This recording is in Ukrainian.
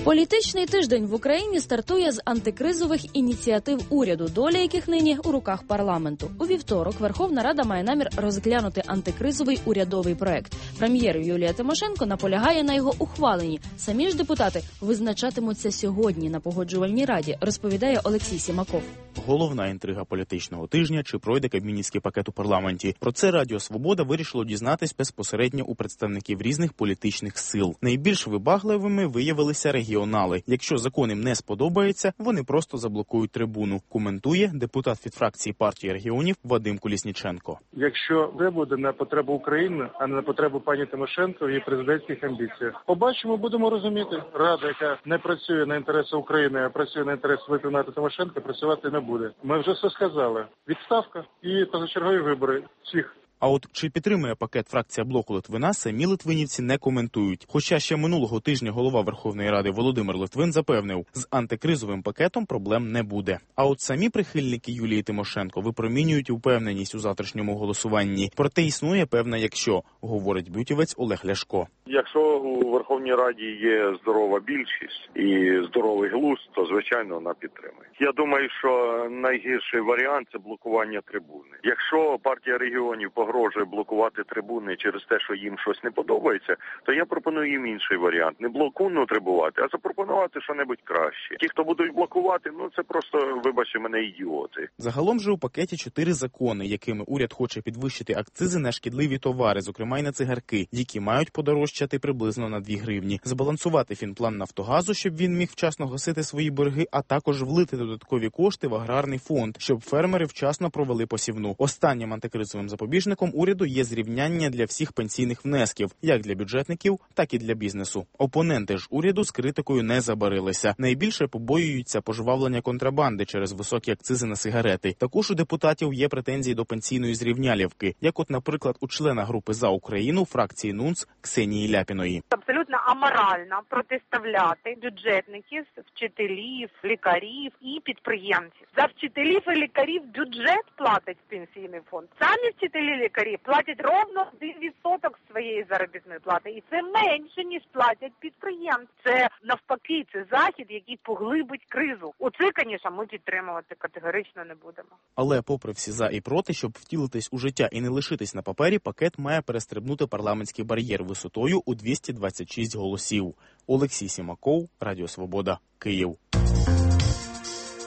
Політичний тиждень в Україні стартує з антикризових ініціатив уряду, доля яких нині у руках парламенту. У вівторок Верховна Рада має намір розглянути антикризовий урядовий проект. Прем'єр Юлія Тимошенко наполягає на його ухваленні. Самі ж депутати визначатимуться сьогодні на Погоджувальній раді, розповідає Олексій Сімаков. Головна інтрига політичного тижня – чи пройде кабмінівський пакет у парламенті. Про це Радіо Свобода вирішило дізнатись безпосередньо у представників різних політичних сил. Найбільш вибагливими виявилися регіонали. Якщо закон їм не сподобається, вони просто заблокують трибуну, коментує депутат від фракції партії регіонів Вадим Колісніченко. Якщо це буде на потребу України, а не на потребу пані Тимошенко в її президентських амбіціях. Побачимо, будемо розуміти. Рада, яка не працює на інтереси України, а працює на інтереси виконати Тимошенко, працювати не буде. Ми вже все сказали. Відставка і позачергові вибори всіх. А от чи підтримує пакет фракція блоку Литвина, самі литвинівці не коментують. Хоча ще минулого тижня голова Верховної Ради Володимир Литвин запевнив, з антикризовим пакетом проблем не буде. А от самі прихильники Юлії Тимошенко випромінюють упевненість у завтрашньому голосуванні. Проте існує певне «якщо», говорить бютівець Олег Ляшко. Якщо у Верховній Раді є здорова більшість і здоровий глузд, то, звичайно, вона підтримує. Я думаю, що найгірший варіант – це блокування трибуни. Якщо партія регіонів погрожує блокувати трибуни через те, що їм щось не подобається, то я пропоную їм інший варіант. Не блокунно трибувати, а запропонувати що-небудь краще. Ті, хто будуть блокувати, це просто, вибачте мене, ідіоти. Загалом же у пакеті 4 закони, якими уряд хоче підвищити акцизи на шкідливі товари, зокрема й на цигарки, які мають подорожчати приблизно на 2 гривні. Збалансувати фінплан Нафтогазу, щоб він міг вчасно гасити свої борги, а також влити додаткові кошти в аграрний фонд, щоб фермери вчасно провели посівну. Останнім антикризовим запобіжником уряду є зрівняння для всіх пенсійних внесків, як для бюджетників, так і для бізнесу. Опоненти ж уряду з критикою не забарилися. Найбільше побоюються пожвавлення контрабанди через високі акцизи на сигарети. Також у депутатів є претензії до пенсійної зрівнялівки, як от, наприклад, у члена групи «За Україну» фракції НУНС Ксенії Ляпіної. Абсолютно аморально протиставляти бюджетників, вчителів, лікарів і підприємців. За вчителів і лікарів бюджет платить пенсійний фонд. Самі вчителі і лікарі платять ровно 1% своєї заробітної плати. І це менше, ніж платять підприємці. Це навпаки, це захід, який поглибить кризу. Оце, звісно, ми підтримувати категорично не будемо. Але попри всі за і проти, щоб втілитись у життя і не лишитись на папері, пакет має перестрибнути парламентський бар'єр висотою у 226 голосів. Олексій Сімаков, Радіо Свобода, Київ.